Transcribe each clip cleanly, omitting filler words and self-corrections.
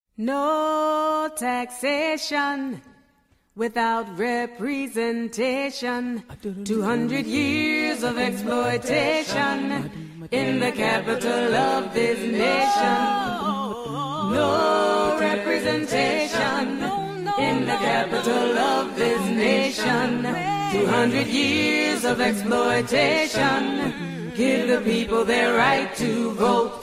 No taxation without representation. 200 years of exploitation in the capital of this nation. No representation in the capital of this nation. 200 years of exploitation. Give the people their right to vote.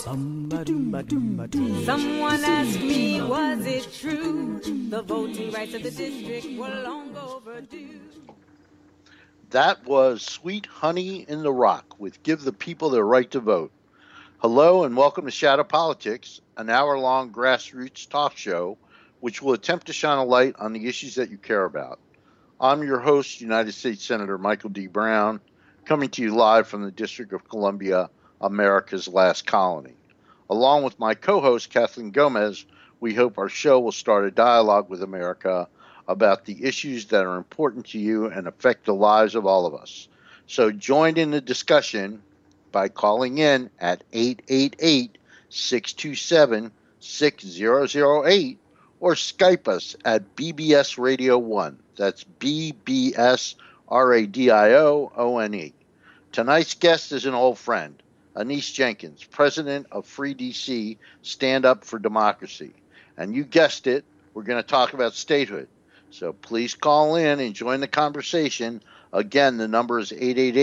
Someone asked me, was it true? The voting rights of the district were long overdue. That was Sweet Honey in the Rock with Give the People Their Right to Vote. Hello and welcome to Shadow Politics, an hour-long grassroots talk show which will attempt to shine a light on the issues that you care about. I'm your host, United States Senator Michael D. Brown, coming to you live from the District of Columbia, America's last colony. Along with my co-host, Kathleen Gomez, we hope our show will start a dialogue with America about the issues that are important to you and affect the lives of all of us. So join in the discussion by calling in at 888-627-6008 or Skype us at BBS Radio 1. That's BBS RADIOONE. Tonight's guest is an old friend, Anise Jenkins, president of Free DC, Stand Up for Democracy. And you guessed it, we're going to talk about statehood. So please call in and join the conversation. Again, the number is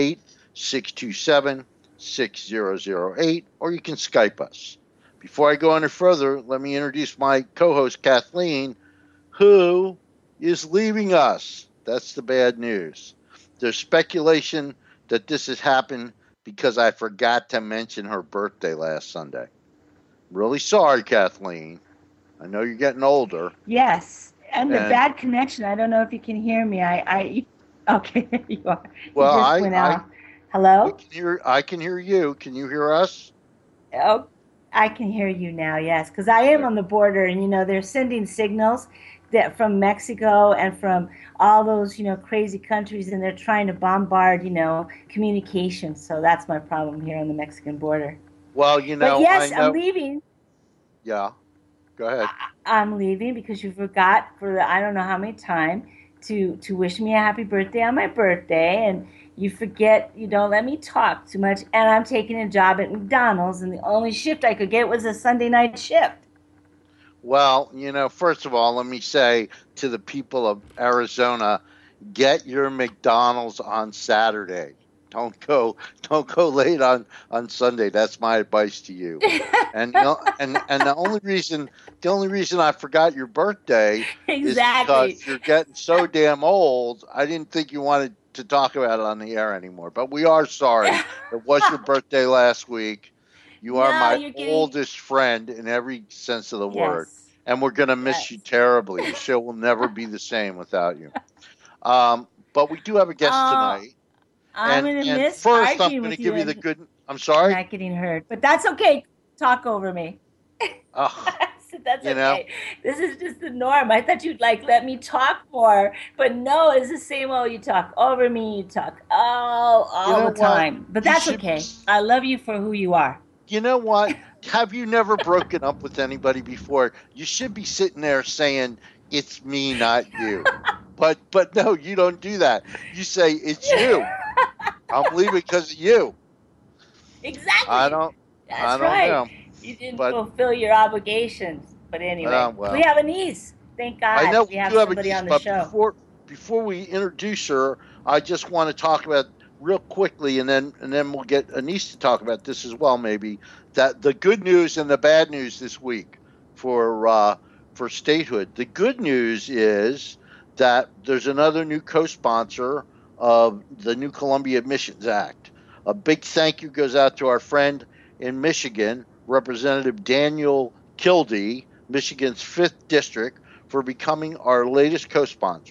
888-627-6008, or you can Skype us. Before I go any further, let me introduce my co-host, Kathleen, who is leaving us. That's the bad news. There's speculation that this has happened because I forgot to mention her birthday last Sunday. Really sorry, Kathleen. I know you're getting older. Yes, and the bad connection. I don't know if you can hear me. Okay, there you are. Well, you just went out. Hello? I can hear you. Can you hear us? Oh, I can hear you now, yes, because I am on the border, and, they're sending signals that from Mexico and from all those, crazy countries, and they're trying to bombard, communication. So that's my problem here on the Mexican border. Well, But yes, I'm leaving. Yeah, go ahead. I'm leaving because you forgot for I don't know how many times to wish me a happy birthday on my birthday, and you forget, you don't let me talk too much, and I'm taking a job at McDonald's, and the only shift I could get was a Sunday night shift. Well, first of all, let me say to the people of Arizona, get your McDonald's on Saturday. Don't go late on Sunday. That's my advice to you. And the only reason I forgot your birthday is because you're getting so damn old. I didn't think you wanted to talk about it on the air anymore. But we are sorry. It was your birthday last week. You are my oldest friend in every sense of the word. And we're going to miss you terribly. The show will never be the same without you. But we do have a guest tonight. I'm going to miss first, I'm going to give you the good. I'm sorry? I'm not getting hurt. But that's okay. Talk over me. That's okay. This is just the norm. I thought you'd let me talk more. But no, it's the same old. You talk over me. You talk all the time. But that's okay. I love you for who you are. You know what? Have you never broken up with anybody before? You should be sitting there saying, it's me, not you. But no, you don't do that. You say, it's you. I'm leaving because of you. Exactly. I don't know. You didn't fulfill your obligations. But anyway, we have Anise. Thank God. I know we have somebody on the show. Before we introduce her, I just want to talk about real quickly, and then we'll get Anise to talk about this as well, maybe, that the good news and the bad news this week for statehood. The good news is that there's another new co-sponsor of the new Columbia Admissions Act. A big thank you goes out to our friend in Michigan, Representative Daniel Kildee, Michigan's 5th District, for becoming our latest co-sponsor.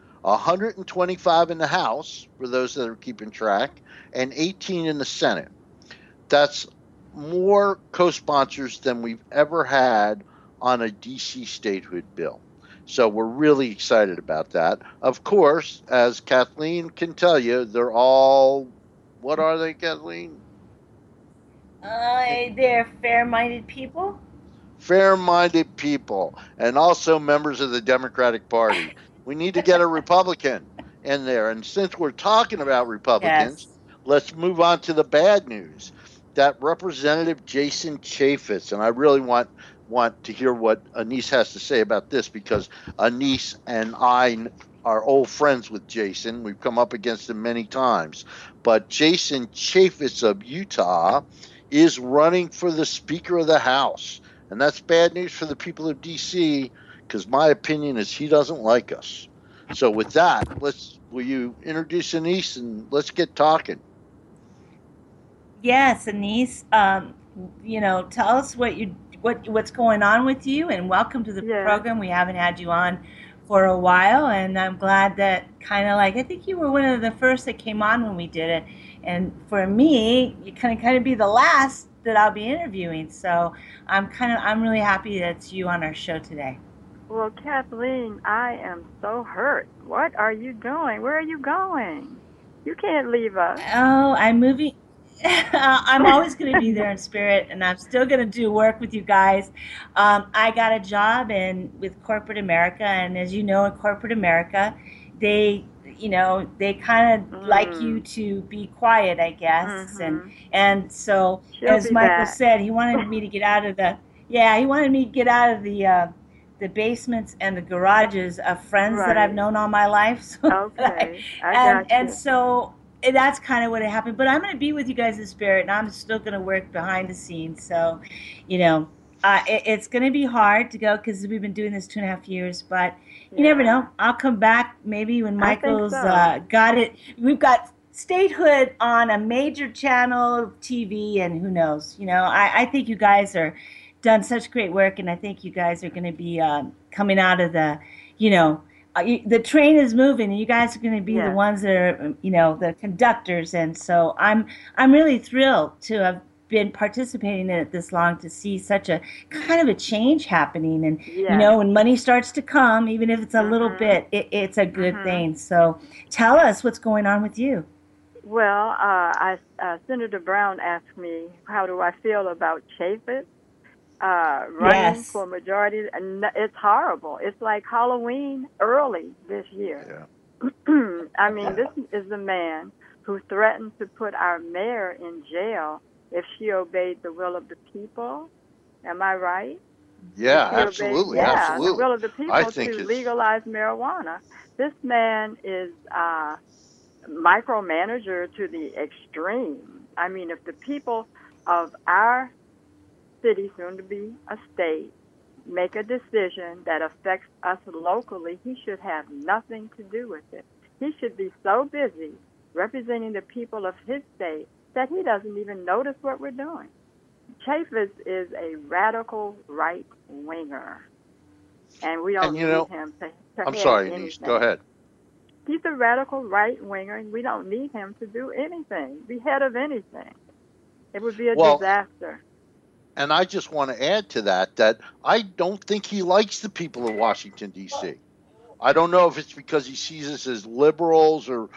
125 in the House, for those that are keeping track, and 18 in the Senate. That's more co-sponsors than we've ever had on a D.C. statehood bill. So we're really excited about that. Of course, as Kathleen can tell you, they're all, what are they, Kathleen? They're fair-minded people. fair-minded people, and also members of the Democratic Party. We need to get a Republican in there. And since we're talking about Republicans, let's move on to the bad news. That Representative Jason Chaffetz, and I really want to hear what Anise has to say about this, because Anise and I are old friends with Jason. We've come up against him many times. But Jason Chaffetz of Utah is running for the Speaker of the House. And that's bad news for the people of D.C., because my opinion is he doesn't like us. So with that, will you introduce Anise and let's get talking. Yes, Anise. Tell us what's going on with you, and welcome to the program. We haven't had you on for a while, and I'm glad that I think you were one of the first that came on when we did it. And for me, you kind of be the last that I'll be interviewing. So I'm really happy that it's you on our show today. Well, Kathleen, I am so hurt. What are you doing? Where are you going? You can't leave us. Oh, I'm moving. I'm always going to be there in spirit, and I'm still going to do work with you guys. I got a job with corporate America, and as you know, in corporate America, they kind of like you to be quiet, I guess. And so, as Michael said, he wanted me to get out of the basements and the garages of friends that I've known all my life. So okay, and so that's kind of what happened. But I'm going to be with you guys in spirit, and I'm still going to work behind the scenes. So, it's going to be hard to go because we've been doing this 2.5 years. But you never know. I'll come back maybe when Michael's got it. We've got statehood on a major channel TV, and who knows? I think you guys are done such great work, and I think you guys are going to be coming out of the, the train is moving, and you guys are going to be the ones that are, the conductors. And so I'm really thrilled to have been participating in it this long, to see such a kind of a change happening. And when money starts to come, even if it's a little bit, it's a good thing. So tell us what's going on with you. Well, Senator Brown asked me, how do I feel about Chaffetz running for majority? And it's horrible. It's like Halloween early this year. I mean, this is the man who threatened to put our mayor in jail if she obeyed the will of the people. Am I right? Yeah, absolutely. Absolutely. The will of the people to legalize marijuana. This man is micromanager to the extreme. I mean, if the people of our city, soon to be a state, make a decision that affects us locally, he should have nothing to do with it. He should be so busy representing the people of his state that he doesn't even notice what we're doing. Chaffetz is a radical right-winger, and we don't need him to I'm sorry, Anise, go ahead. He's a radical right-winger, and we don't need him to do anything, be head of anything. It would be a disaster. And I just want to add to that I don't think he likes the people of Washington, D.C. I don't know if it's because he sees us as liberals or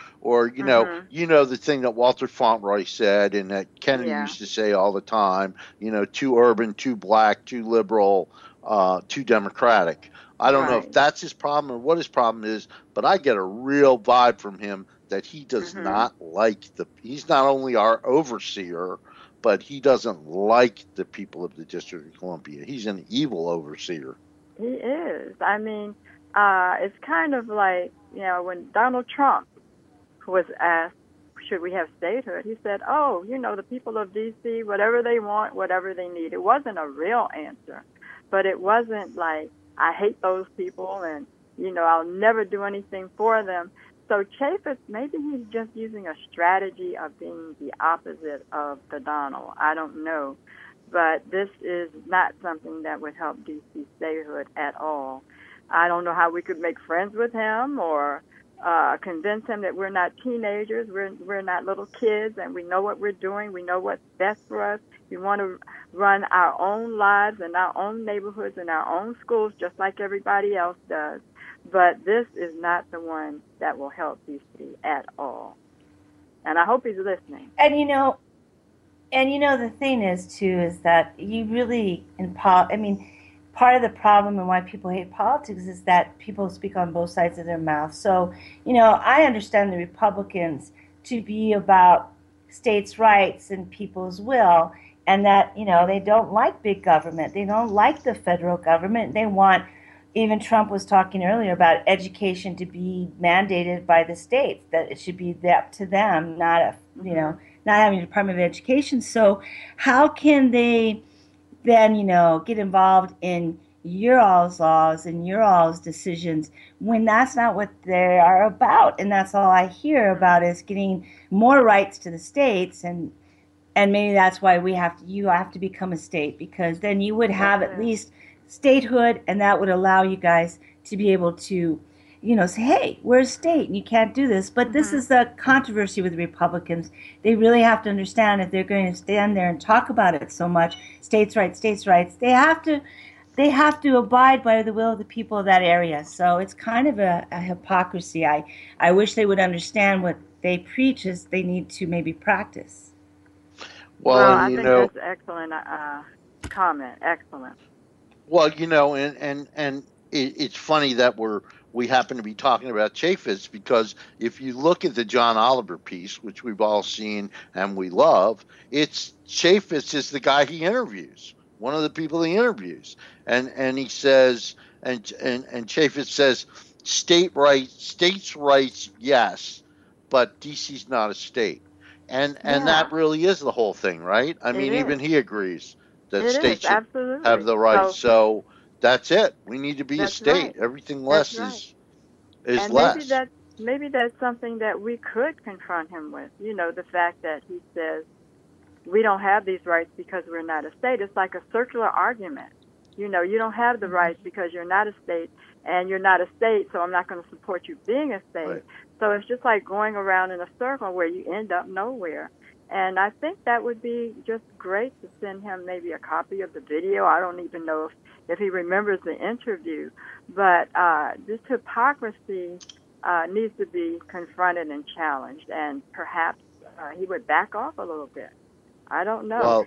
the thing that Walter Fauntleroy said and that Kennedy used to say all the time, too urban, too black, too liberal, too democratic. I don't know if that's his problem or what his problem is, but I get a real vibe from him that he does not like he's not only our overseer, but he doesn't like the people of the District of Columbia. He's an evil overseer. He is. I mean, it's kind of like, when Donald Trump was asked, should we have statehood, he said, the people of D.C., whatever they want, whatever they need. It wasn't a real answer, but it wasn't like, I hate those people and, I'll never do anything for them. So Chaffetz, maybe he's just using a strategy of being the opposite of the Donald. I don't know. But this is not something that would help D.C. statehood at all. I don't know how we could make friends with him or convince him that we're not teenagers, we're not little kids, and we know what we're doing. We know what's best for us. We want to run our own lives in our own neighborhoods and our own schools just like everybody else does. But this is not the one that will help D.C. at all. And I hope he's listening. And the thing is, too, is that you really, part of the problem and why people hate politics is that people speak on both sides of their mouth. So, I understand the Republicans to be about states' rights and people's will, and that, they don't like big government. They don't like the federal government. They want, even Trump was talking earlier about education to be mandated by the states, that it should be up to them, not not having a Department of Education. So how can they then, get involved in your all's laws and your all's decisions when that's not what they are about? And that's all I hear about is getting more rights to the states, and maybe that's why you have to become a state, because then you would have at least statehood, and that would allow you guys to be able to, say, hey, we're a state and you can't do this. But this is the controversy with the Republicans. They really have to understand, if they're going to stand there and talk about it so much, states' rights, they have to abide by the will of the people of that area. So it's kind of a hypocrisy. I wish they would understand what they preach is they need to maybe practice. Well, I think that's excellent comment. Excellent. Well, and it's funny that we happen to be talking about Chaffetz, because if you look at the John Oliver piece, which we've all seen and we love, it's Chaffetz is the guy he interviews, one of the people he interviews, and he says, and Chaffetz says, states' rights, yes, but DC's not a state, and that really is the whole thing, right? I mean, even he agrees that states should have the right. So that's it. We need to be a state. Right. Everything less is and less. Maybe that's something that we could confront him with. The fact that he says we don't have these rights because we're not a state. It's like a circular argument. You don't have the rights because you're not a state, and you're not a state, so I'm not going to support you being a state. Right. So it's just like going around in a circle where you end up nowhere. And I think that would be just great to send him maybe a copy of the video. I don't even know if he remembers the interview. But this hypocrisy needs to be confronted and challenged. And perhaps he would back off a little bit. I don't know. Well,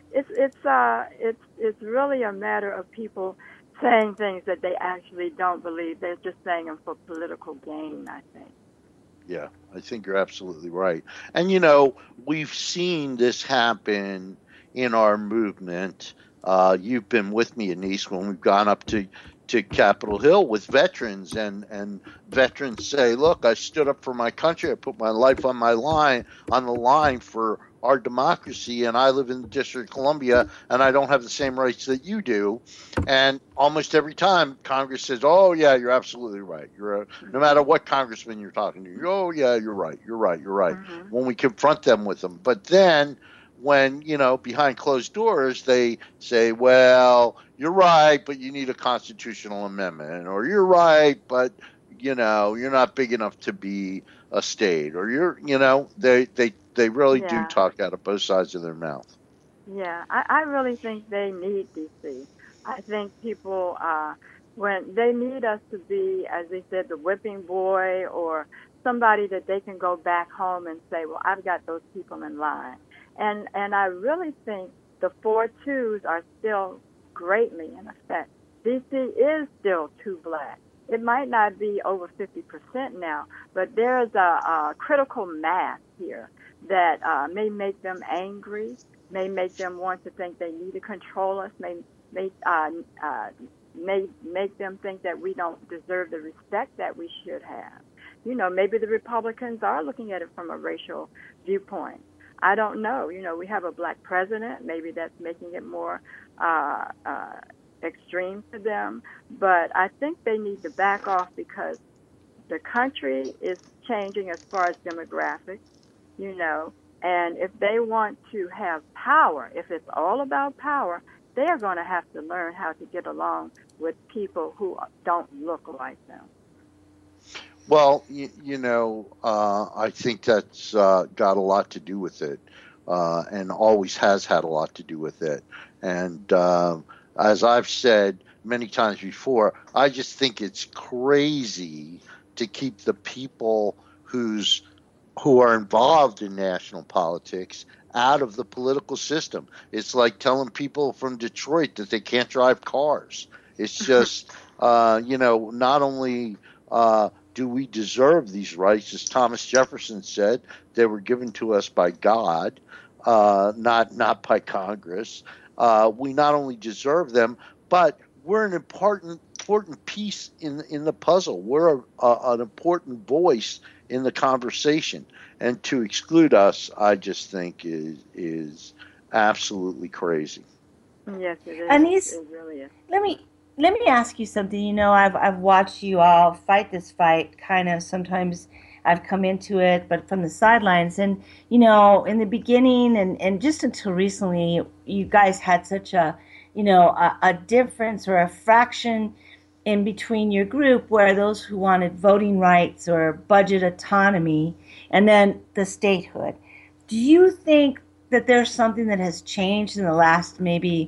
it's really a matter of people saying things that they actually don't believe. They're just saying them for political gain, I think. Yeah, I think you're absolutely right. And, we've seen this happen in our movement. You've been with me, Anise, when we've gone up to Capitol Hill with veterans, and veterans say, look, I stood up for my country. I put my life on the line for our democracy, and I live in the District of Columbia, and I don't have the same rights that you do. And almost every time Congress says, oh, yeah, you're absolutely right. No matter what congressman you're talking to, oh, yeah, you're right. Mm-hmm. When we confront them with them. But then when, behind closed doors, they say, well, you're right, but you need a constitutional amendment, or you're right, but, you're not big enough to be a state, or they really do talk out of both sides of their mouth. Yeah, I really think they need DC. I think people, when they need us to be, as they said, the whipping boy, or somebody that they can go back home and say, well, I've got those people in line. And I really think the 4-2s are still greatly in effect. DC is still too black. It might not be over 50% now, but there's a critical mass here that may make them angry, may make them want to think they need to control us, may make them think that we don't deserve the respect that we should have. Maybe the Republicans are looking at it from a racial viewpoint. I don't know. We have a black president. Maybe that's making it more extreme to them. But I think they need to back off, because the country is changing as far as demographics, and if they want to have power, if it's all about power, they are going to have to learn how to get along with people who don't look like them. Well, I think that's got a lot to do with it, and always has had a lot to do with it. And as I've said many times before, I just think it's crazy to keep the people who are involved in national politics out of the political system. It's like telling people from Detroit that they can't drive cars. It's just, not only do we deserve these rights, as Thomas Jefferson said, they were given to us by God, not by Congress. We not only deserve them, but we're an important piece in the puzzle. We're an important voice in the conversation, and to exclude us, I just think is absolutely crazy. Yes, it is. Anise, it really is. Let me ask you something. I've watched you all fight this fight. Kind of sometimes I've come into it, but from the sidelines. And in the beginning and just until recently, you guys had such a difference or a fraction in between your group where those who wanted voting rights or budget autonomy and then the statehood. Do you think that there's something that has changed in the last maybe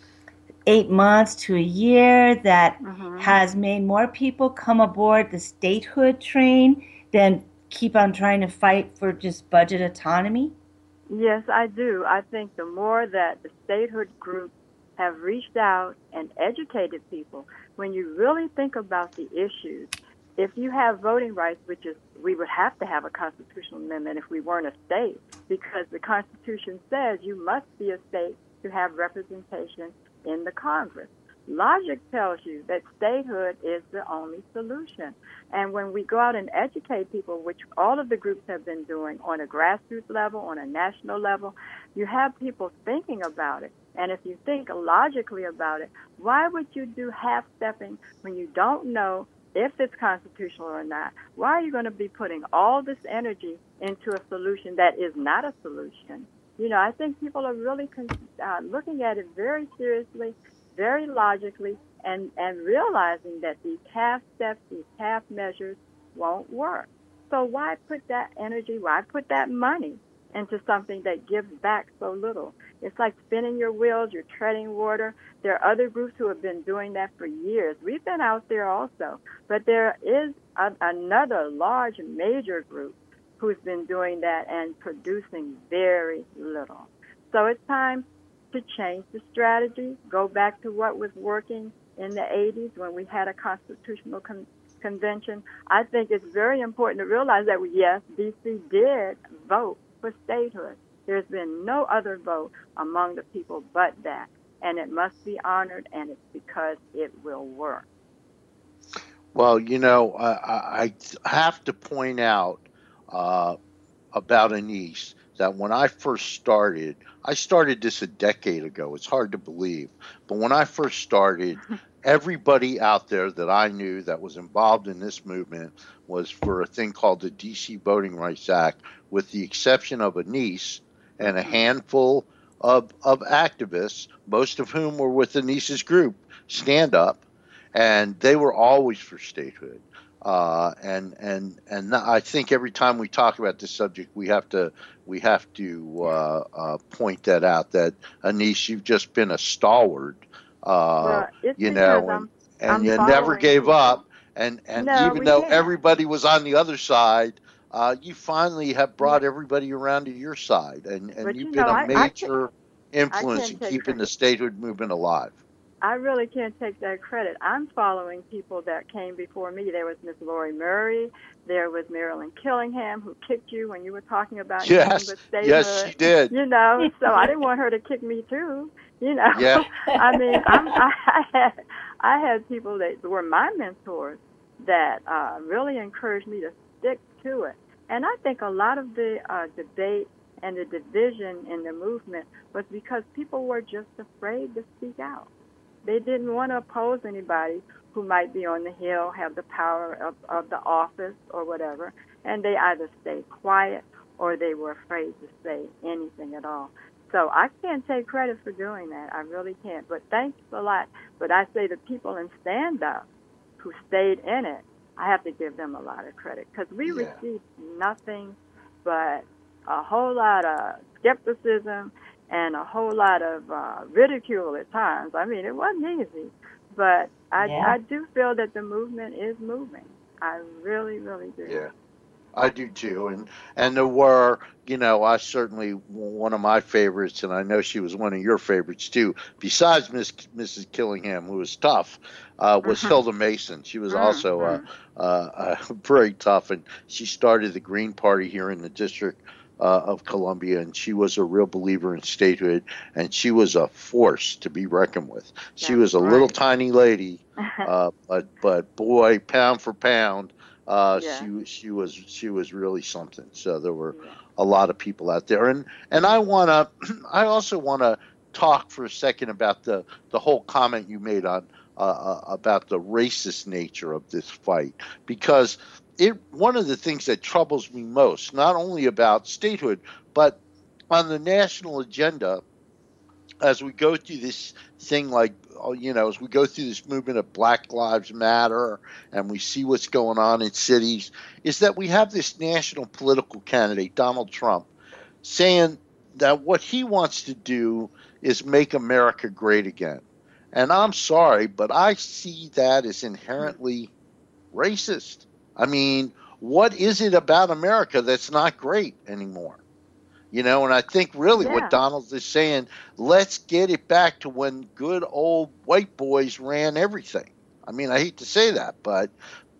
8 months to a year that has made more people come aboard the statehood train than keep on trying to fight for just budget autonomy? Yes, I do. I think the more that the statehood groups have reached out and educated people, when you really think about the issues, if you have voting rights, which is, we would have to have a constitutional amendment if we weren't a state, because the Constitution says you must be a state to have representation in the Congress. Logic tells you that statehood is the only solution. And when we go out and educate people, which all of the groups have been doing on a grassroots level, on a national level, you have people thinking about it. And if you think logically about it, why would you do half-stepping when you don't know if it's constitutional or not? Why are you going to be putting all this energy into a solution that is not a solution? I think people are really looking at it very seriously, very logically, and realizing that these half steps, these half measures won't work. So why put that energy, why put that money into something that gives back so little? It's like spinning your wheels, you're treading water. There are other groups who have been doing that for years. We've been out there also. But there is another large, major group who's been doing that and producing very little. So it's time to change the strategy, go back to what was working in the 80s when we had a constitutional convention. I think it's very important to realize that, yes, D.C. did vote for statehood. There's been no other vote among the people but that, and it must be honored, and it's because it will work. Well, I have to point out about Anise that when I first started, I started this a decade ago. It's hard to believe. But when I first started, everybody out there that I knew that was involved in this movement was for a thing called the D.C. Voting Rights Act, with the exception of Anise and a handful of activists, most of whom were with Anise's group, Stand Up, and they were always for statehood. And I think every time we talk about this subject, we have to point that out, that Anise, you've just been a stalwart, and you never gave up. And no, even though everybody was on the other side, you finally have brought everybody around to your side, and you've been a major influence in keeping the statehood movement alive. I really can't take that credit. I'm following people that came before me. There was Miss Lori Murray. There was Marilyn Killingham, who kicked you when you were talking about statehood. Yes, she did. So I didn't want her to kick me too. Yeah. I mean, I had people that were my mentors that really encouraged me to stick to it. And I think a lot of the debate and the division in the movement was because people were just afraid to speak out. They didn't want to oppose anybody who might be on the Hill, have the power of the office or whatever, and they either stayed quiet or they were afraid to say anything at all. So I can't take credit for doing that. I really can't. But thanks a lot. But I say the people in Stand Up who stayed in it, I have to give them a lot of credit, because we received nothing but a whole lot of skepticism and a whole lot of ridicule at times. I mean, it wasn't easy, but I do feel that the movement is moving. I really, really do. Yeah, I do too, and there were, I certainly, one of my favorites, and I know she was one of your favorites too. Besides Mrs. Killingham, who was tough, was Hilda Mason. She was also very tough, and she started the Green Party here in the District of Columbia, and she was a real believer in statehood, and she was a force to be reckoned with. She was a little tiny lady, but boy, pound for pound. She was really something. So there were a lot of people out there, and I also wanna talk for a second about the whole comment you made on about the racist nature of this fight, because one of the things that troubles me most, not only about statehood, but on the national agenda, as we go through this thing, as we go through this movement of Black Lives Matter, and we see what's going on in cities, is that we have this national political candidate, Donald Trump, saying that what he wants to do is make America great again. And I'm sorry, but I see that as inherently racist. I mean, what is it about America that's not great anymore? And I think really what Donald is saying, let's get it back to when good old white boys ran everything. I mean, I hate to say that, but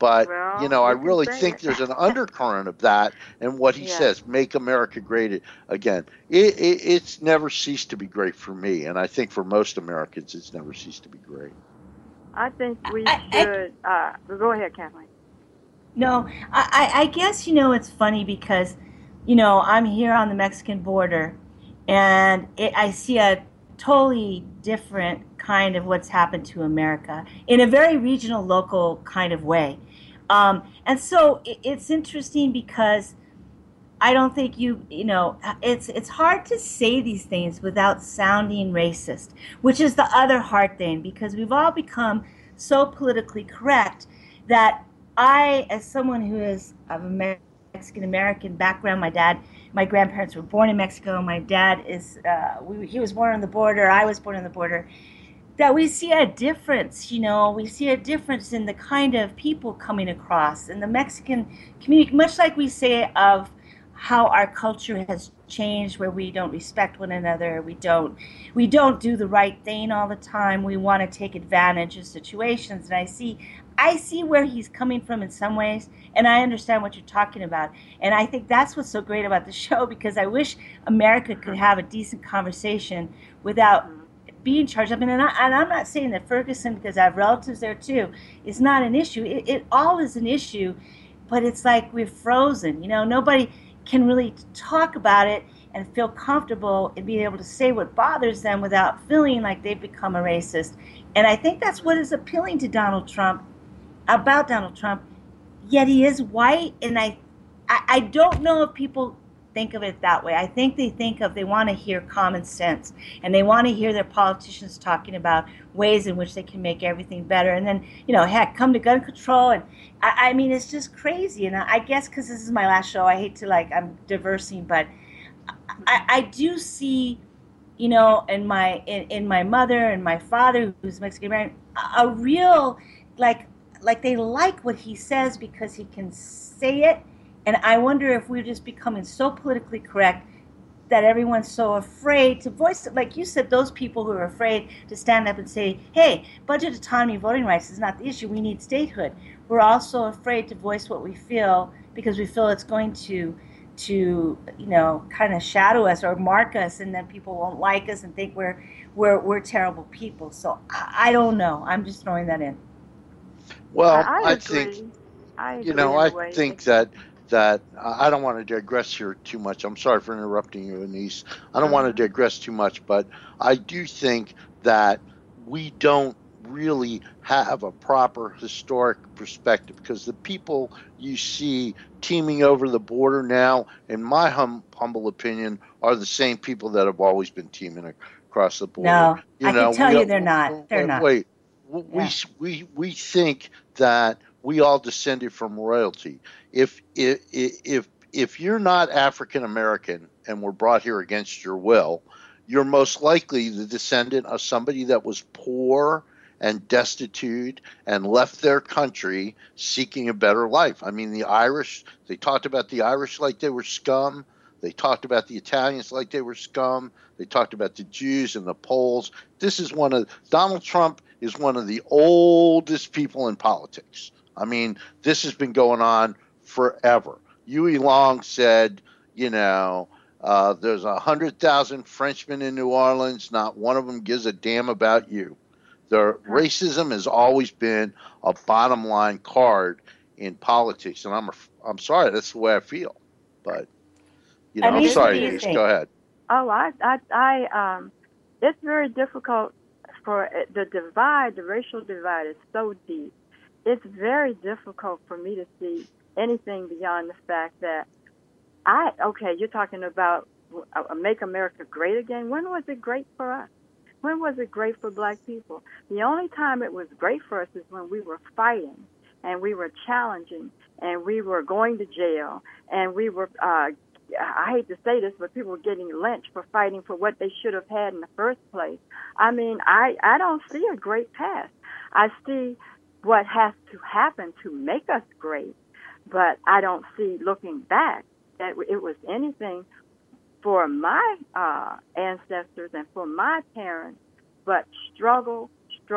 I really think there's an undercurrent of that in what he says, make America great again. It's never ceased to be great for me, and I think for most Americans it's never ceased to be great. I think we should go ahead, Kathleen. No, I guess, it's funny because I'm here on the Mexican border, and I see a totally different kind of what's happened to America in a very regional, local kind of way. And so it's interesting because I don't think it's hard to say these things without sounding racist, which is the other hard thing, because we've all become so politically correct that I, as someone who is of a Mexican-American background, my grandparents were born in Mexico. My dad he was born on the border. I was born on the border. That we see a difference, we see a difference in the kind of people coming across in the Mexican community, much like we say of how our culture has changed, where we don't respect one another, we don't do the right thing all the time, we want to take advantage of situations. And I see where he's coming from in some ways, and I understand what you're talking about. And I think that's what's so great about the show, because I wish America could have a decent conversation without being charged up. And I'm not saying that Ferguson, because I have relatives there too, is not an issue. It all is an issue, but it's like we're frozen. Nobody can really talk about it and feel comfortable in being able to say what bothers them without feeling like they've become a racist. And I think that's what is appealing to Donald Trump, yet he is white, and I don't know if people think of it that way. I think they want to hear common sense, and they want to hear their politicians talking about ways in which they can make everything better. And then, heck, come to gun control. And I mean, it's just crazy. And I guess because this is my last show, I hate to I'm diversing, but I do see, in my mother and my father, who's Mexican American, a real, like they like what he says because he can say it. And I wonder if we're just becoming so politically correct that everyone's so afraid to voice it. Like you said, those people who are afraid to stand up and say, hey, budget autonomy, voting rights is not the issue. We need statehood. We're also afraid to voice what we feel because we feel it's going to kind of shadow us or mark us, and then people won't like us and think we're terrible people. So I don't know. I'm just throwing that in. Well, I think that I don't want to digress here too much. I'm sorry for interrupting you, Anise. I don't want to digress too much, but I do think that we don't really have a proper historic perspective, because the people you see teaming over the border now, in my humble opinion, are the same people that have always been teaming across the border. No, I can tell you they're not. They're not. Wait, we think that we all descended from royalty. If you're not African American and were brought here against your will, you're most likely the descendant of somebody that was poor and destitute and left their country seeking a better life. I mean, the Irish, they talked about the Irish like they were scum. They talked about the Italians like they were scum. They talked about the Jews and the Poles. Donald Trump is one of the oldest people in politics. I mean, this has been going on forever. Huey Long said, there's 100,000 Frenchmen in New Orleans. Not one of them gives a damn about you. Racism has always been a bottom line card in politics, and I'm sorry, that's the way I feel. But I'm sorry, Denise, go ahead. Oh, it's very difficult for the racial divide is so deep. It's very difficult for me to see anything beyond the fact that you're talking about Make America Great Again. When was it great for us? When was it great for black people? The only time it was great for us is when we were fighting and we were challenging and we were going to jail and we were, I hate to say this, but people were getting lynched for fighting for what they should have had in the first place. I mean, I don't see a great past. I see what has to happen to make us great, but I don't see, looking back, that it was anything for my ancestors and for my parents, but struggle.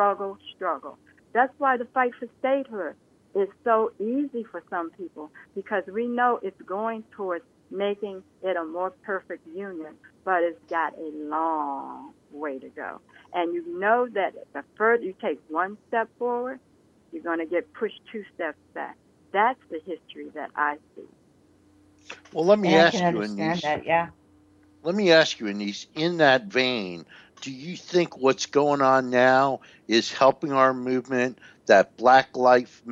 That's why the fight for statehood is so easy for some people, because we know it's going towards making it a more perfect union, but it's got a long way to go. And you know that the further you take one step forward, you're going to get pushed 2 steps back. That's the history that I see. Well, let me ask you, Anise. Let me ask you, Anise, in that vein, do you think what's going on now is helping our movement, that Black Lives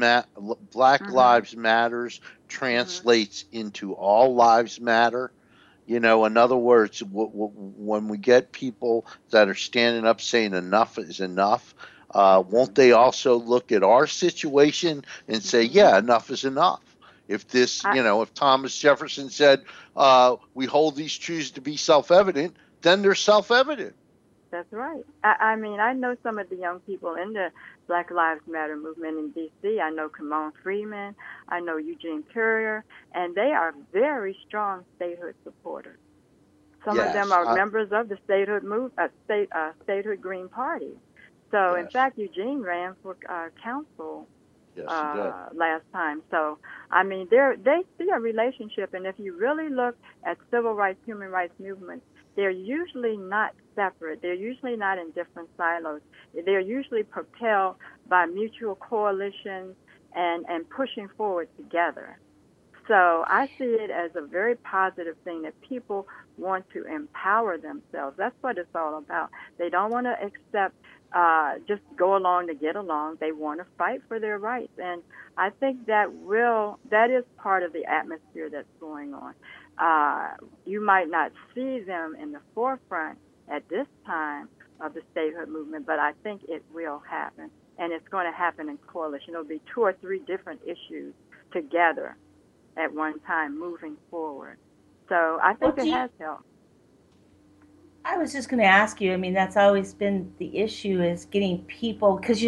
Matters translates into All Lives Matter? In other words, when we get people that are standing up saying enough is enough, won't they also look at our situation and say, yeah, enough is enough? If if Thomas Jefferson said, we hold these truths to be self-evident, then they're self-evident. That's right. I mean, I know some of the young people in the Black Lives Matter movement in D.C. I know Kamon Freeman. I know Eugene Currier. And they are very strong statehood supporters. Some of them are members of the statehood statehood Green Party. So, in fact, Eugene ran for council last time. So, I mean, they see a relationship. And if you really look at civil rights, human rights movements, they're usually not separate. They're usually not in different silos. They're usually propelled by mutual coalitions and pushing forward together. So I see it as a very positive thing that people want to empower themselves. That's what it's all about. They don't want to accept just go along to get along. They want to fight for their rights. And I think that is part of the atmosphere that's going on. You might not see them in the forefront at this time of the statehood movement, but I think it will happen. And it's going to happen in coalition. It'll be 2 or 3 different issues together at one time moving forward. So I think it has helped. I was just going to ask you, I mean, that's always been the issue, is getting people, because,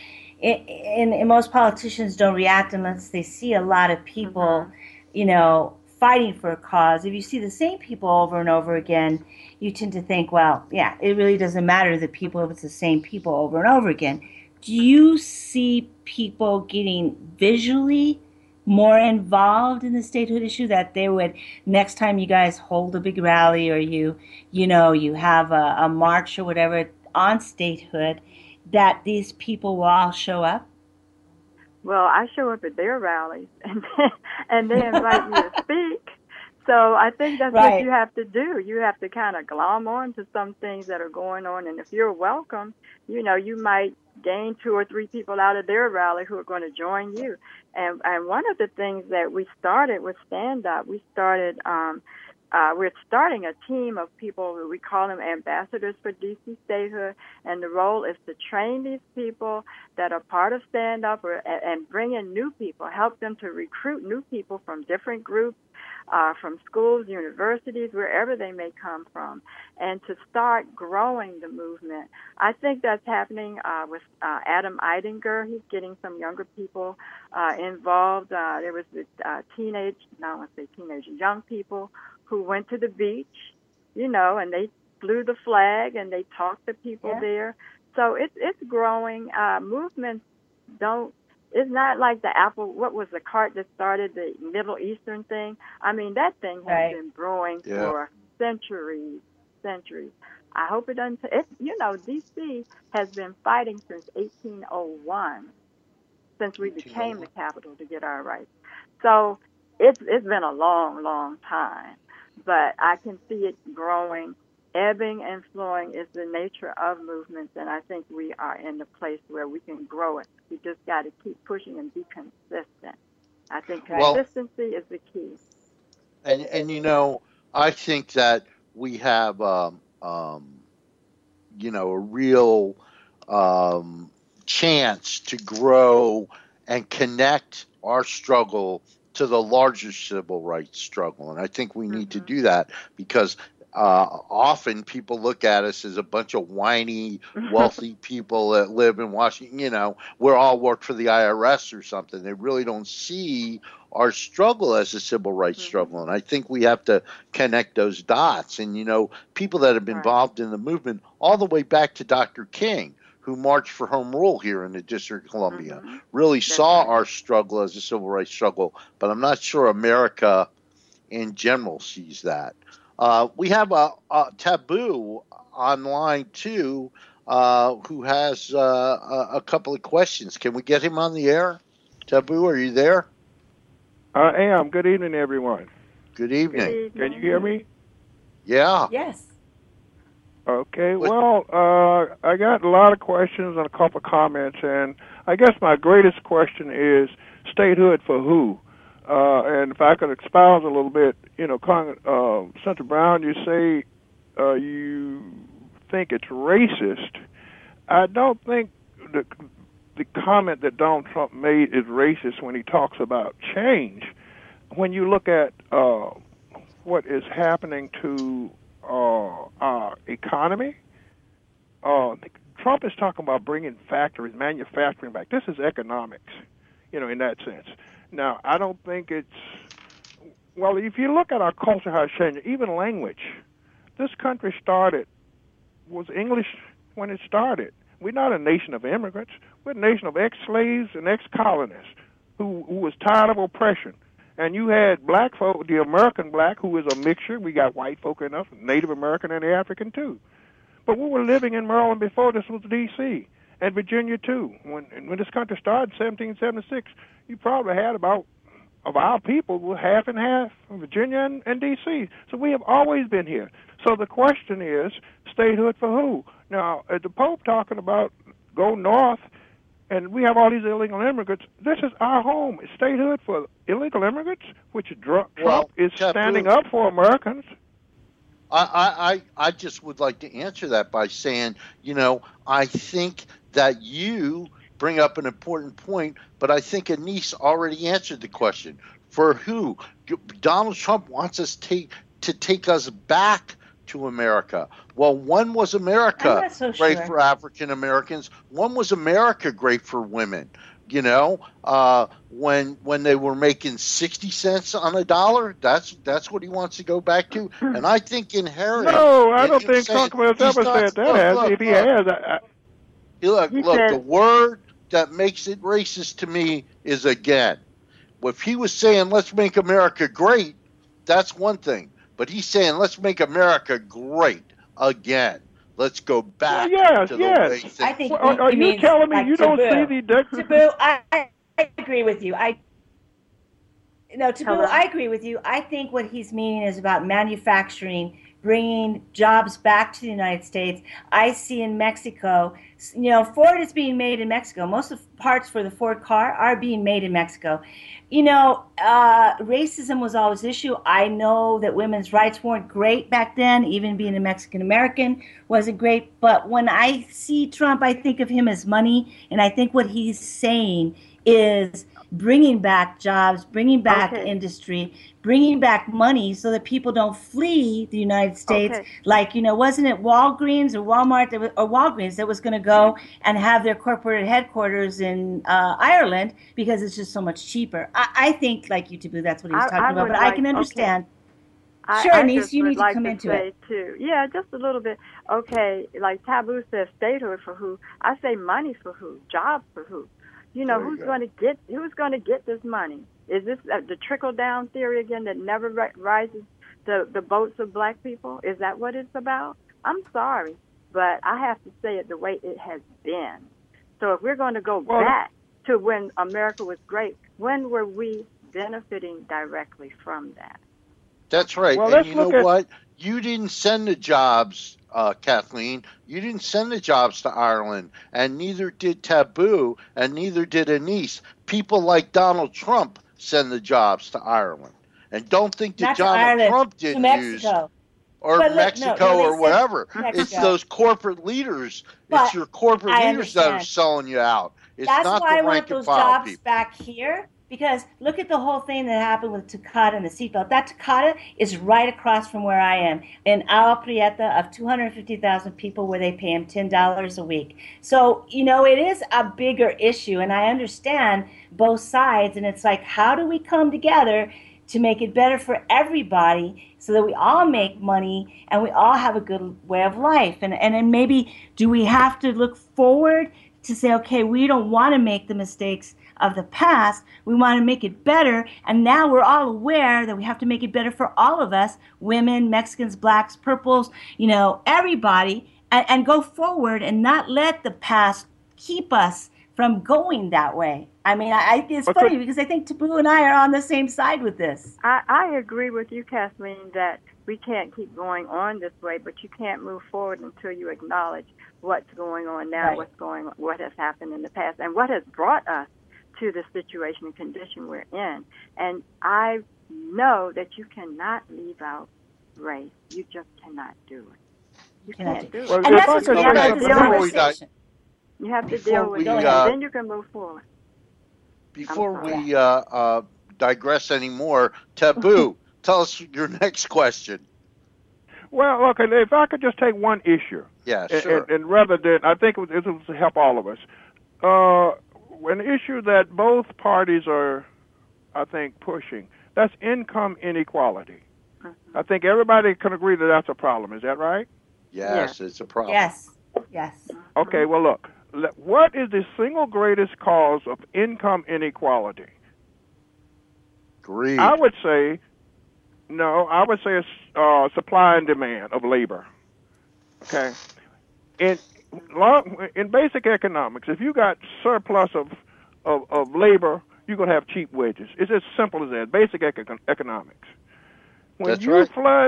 in most politicians don't react unless they see a lot of people, fighting for a cause. If you see the same people over and over again, you tend to think, well, yeah, it really doesn't matter the people if it's the same people over and over again. Do you see people getting visually more involved in the statehood issue, that they would, next time you guys hold a big rally or you have a march or whatever on statehood, that these people will all show up? Well, I show up at their rallies and they invite me to speak. So I think that's what you have to do. You have to kind of glom on to some things that are going on. And if you're welcome, you might gain 2 or 3 people out of their rally who are going to join you. And one of the things that we started with Stand Up, we're starting a team of people, we call them ambassadors for DC statehood, and the role is to train these people that are part of Stand Up and bring in new people, help them to recruit new people from different groups, from schools, universities, wherever they may come from, and to start growing the movement. I think that's happening with Adam Eidinger. He's getting some younger people involved. There was young people who went to the beach, and they flew the flag and they talked to people there. So it's growing. Movements it's not like what was the cart that started the Middle Eastern thing? I mean, that thing has been brewing for centuries. I hope it doesn't. D.C. has been fighting since 1801, since we became the capital to get our rights. So it's been a long, long time. But I can see it growing. Ebbing and flowing is the nature of movements, and I think we are in the place where we can grow it. We just got to keep pushing and be consistent. I think consistency is the key. And I think that we have a real chance to grow and connect our struggle to the larger civil rights struggle, and I think we need to do that because often people look at us as a bunch of whiny, wealthy people that live in Washington. We're all work for the IRS or something. They really don't see our struggle as a civil rights struggle. And I think we have to connect those dots. And, people that have been involved in the movement all the way back to Dr. King, who marched for home rule here in the District of Columbia, really saw our struggle as a civil rights struggle. But I'm not sure America in general sees that. We have a Taboo online, too, who has a couple of questions. Can we get him on the air? Taboo, are you there? I am. Good evening, everyone. Good evening. Can you hear me? Yeah. Yes. Okay. Well, I got a lot of questions and a couple of comments, and I guess my greatest question is statehood for who? And if I could expound a little bit, Senator Brown, you say you think it's racist. I don't think the comment that Donald Trump made is racist when he talks about change. When you look at what is happening to our economy, Trump is talking about bringing factories, manufacturing back. This is economics, in that sense. Now, I don't think if you look at our culture, how it's changing, even language. This country was English when it started. We're not a nation of immigrants. We're a nation of ex-slaves and ex-colonists who was tired of oppression. And you had black folk, the American black, who is a mixture. We got white folk enough, Native American and the African, too. But we were living in Maryland before this was D.C., and Virginia, too. When this country started in 1776, you probably had about, of our people, were half and half, Virginia and D.C. So we have always been here. So the question is, statehood for who? Now, the Pope talking about go north, and we have all these illegal immigrants. This is our home. It's statehood for illegal immigrants, which Trump is standing up for Americans. I just would like to answer that by saying, I think that you bring up an important point, but I think Anise already answered the question. For who? Donald Trump wants us to take us back to America. Well, one was America great for African Americans. One was America great for women. When they were making 60 cents on a dollar, that's what he wants to go back to. And I think inherently. No, I don't think Trump has ever said that. If he has, look, the word that makes it racist to me is again. If he was saying, let's make America great, that's one thing. But he's saying, let's make America great again. Let's go back to the way things. I think are you telling me you don't see the Taboo, I agree with you. Taboo, I agree with you. I think what he's meaning is about manufacturing, bringing jobs back to the United States. I see in Mexico, Ford is being made in Mexico. Most of the parts for the Ford car are being made in Mexico. Racism was always an issue. I know that women's rights weren't great back then. Even being a Mexican American wasn't great. But when I see Trump, I think of him as money. And I think what he's saying is bringing back jobs, bringing back industry, bringing back money so that people don't flee the United States. Like, wasn't it Walgreens or Walmart or Walgreens that was going to go and have their corporate headquarters in Ireland because it's just so much cheaper? I think, like you, Taboo, that's what he was talking about, but I can understand. Sure, Anise, you need to come into it. Too. Yeah, just a little bit. Okay, like Taboo says, statehood for who? I say money for who? Jobs for who? Who's going to get this money? Is this the trickle down theory again that never rises the boats of black people? Is that what it's about? I'm sorry, but I have to say it the way it has been. So if we're going to go back to when America was great, when were we benefiting directly from that? That's right. Well, and you know what? You didn't send the jobs, Kathleen. You didn't send the jobs to Ireland, and neither did Taboo, and neither did Anise. People like Donald Trump send the jobs to Ireland. And don't think that Donald Trump didn't use, or Mexico or whatever. It's those corporate leaders. It's your corporate leaders that are selling you out. It's not the rank and file people. That's why I want those jobs back here. Because look at the whole thing that happened with Takata and the seatbelt. That Takata is right across from where I am in Agua Prieta of 250,000 people where they pay him $10 a week. So, it is a bigger issue, and I understand both sides. And it's like, how do we come together to make it better for everybody so that we all make money and we all have a good way of life? And then maybe do we have to look forward to say, okay, we don't want to make the mistakes of the past, we want to make it better, and now we're all aware that we have to make it better for all of us, women, Mexicans, blacks, purples, everybody, and go forward and not let the past keep us from going that way. I mean, it's funny because I think Taboo and I are on the same side with this. I agree with you, Kathleen, that we can't keep going on this way, but you can't move forward until you acknowledge what's going on now, what has happened in the past, and what has brought us to the situation and condition we're in. And I know that you cannot leave out race. You just cannot do it. You can't do it. And that's what's going on in this conversation. You have to deal with it, and then you can move forward. Before we digress anymore, Taboo, tell us your next question. Well, look, if I could just take one issue. Yeah, sure. And rather than, I think it was to help all of us. An issue that both parties are, I think, pushing, that's income inequality. I think everybody can agree that that's a problem. Is that right? Yes, it's a problem. Yes. Okay, well, look, what is the single greatest cause of income inequality? Greed. I would say it's supply and demand of labor. Okay? In basic economics, if you got surplus of labor, you're going to have cheap wages. It's as simple as that. Basic economics. When you flood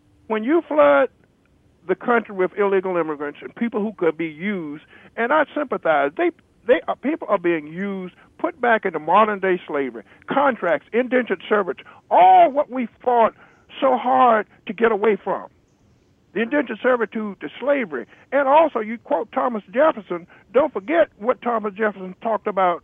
the country with illegal immigrants and people who could be used, and I sympathize. People are being used, put back into modern day slavery, contracts, indentured servitude, all what we fought so hard to get away from. The indentured servitude to slavery. And also, you quote Thomas Jefferson. Don't forget what Thomas Jefferson talked about